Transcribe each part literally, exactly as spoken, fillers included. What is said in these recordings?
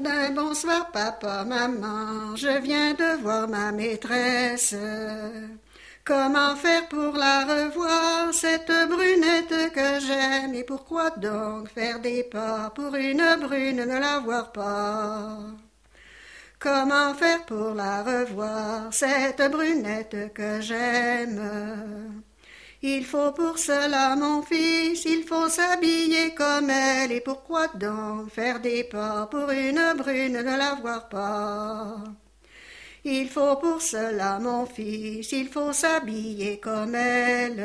d'un bonsoir papa, maman, je viens de voir ma maîtresse. Comment faire pour la revoir, cette brunette que j'aime, et pourquoi donc faire des pas pour une brune ne la voir pas? Comment faire pour la revoir, cette brunette que j'aime? Il faut pour cela, mon fils, il faut s'habiller comme elle, et pourquoi donc faire des pas pour une brune ne la voir pas? Il faut pour cela, mon fils, il faut s'habiller comme elle.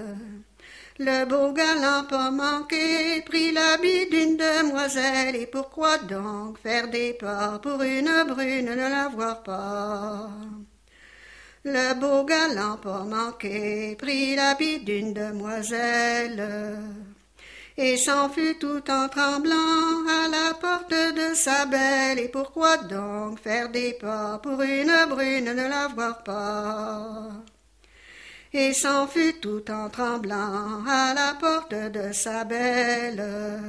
Le beau galant pas manqué prit l'habit d'une demoiselle, et pourquoi donc faire des pas pour une brune ne la voir pas? Le beau galant pas manqué prit l'habit d'une demoiselle, et s'en fut tout en tremblant à la porte de sa belle, et pourquoi donc faire des pas pour une brune ne la voir pas? Et s'en fut tout en tremblant à la porte de sa belle.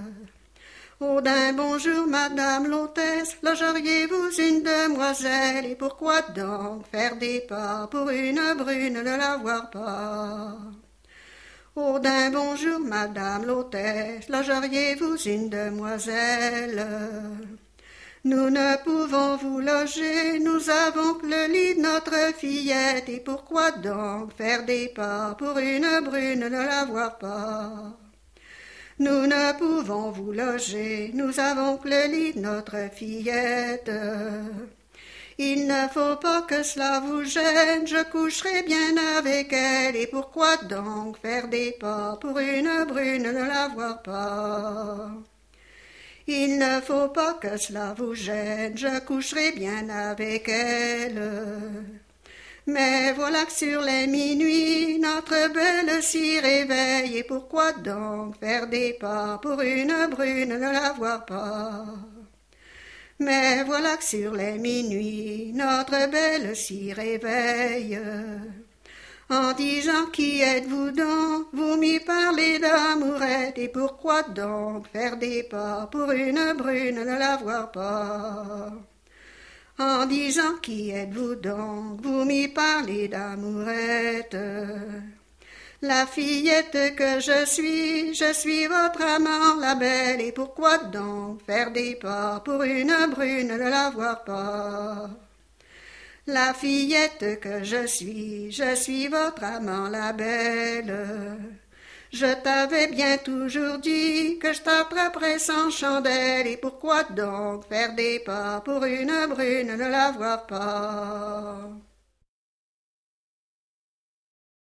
Oh d'un bonjour, madame l'hôtesse, logeriez-vous une demoiselle, et pourquoi donc faire des pas pour une brune ne la voir pas? Oh d'un bonjour, madame l'hôtesse, logeriez-vous une demoiselle? Nous ne pouvons vous loger, nous avons que le lit de notre fillette, et pourquoi donc faire des pas pour une brune ne la voir pas? Nous ne pouvons vous loger, nous avons que le lit de notre fillette. Il ne faut pas que cela vous gêne, je coucherai bien avec elle, et pourquoi donc faire des pas pour une brune ne la voir pas? Il ne faut pas que cela vous gêne, je coucherai bien avec elle. Mais voilà que sur les minuit, notre belle s'y réveille, et pourquoi donc faire des pas pour une brune ne la voir pas? Mais voilà que sur les minuit, notre belle s'y réveille. En disant qui êtes-vous donc, vous m'y parlez d'amourette, et pourquoi donc faire des pas pour une brune ne la voir pas? En disant qui êtes-vous donc, vous m'y parlez d'amourette. La fillette que je suis, je suis votre amant la belle, et pourquoi donc faire des pas pour une brune ne la voir pas? La fillette que je suis, je suis votre amant la belle. Je t'avais bien toujours dit que je t'attraperais sans chandelle, et pourquoi donc faire des pas pour une brune ne la voir pas?